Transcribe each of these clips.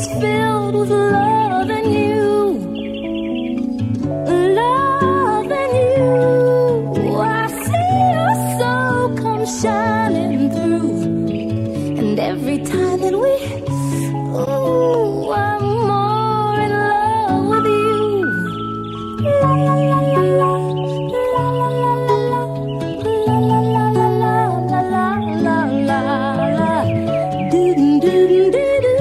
filled with love and you. Love and you. I see your soul come shining through. And every time that we, ooh, I'm more in love with you. La la la la la, la la la la la, la la la la la la la la, do do do do do.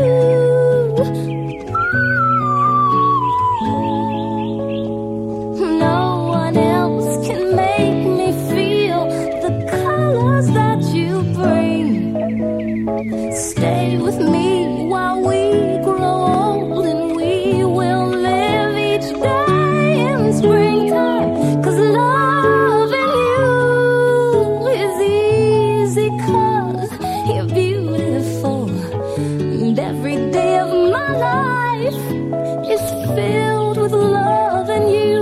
No one else can make me feel the colors that you bring. Stay with me while we grow old, and we will live each day in springtime. 'Cause loving you is easy, 'cause you're beautiful. And every day of my life is filled with love and you.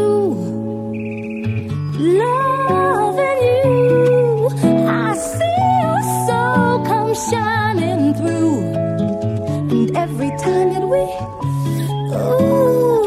Love and you. I see your soul come shining through. And every time that we, ooh,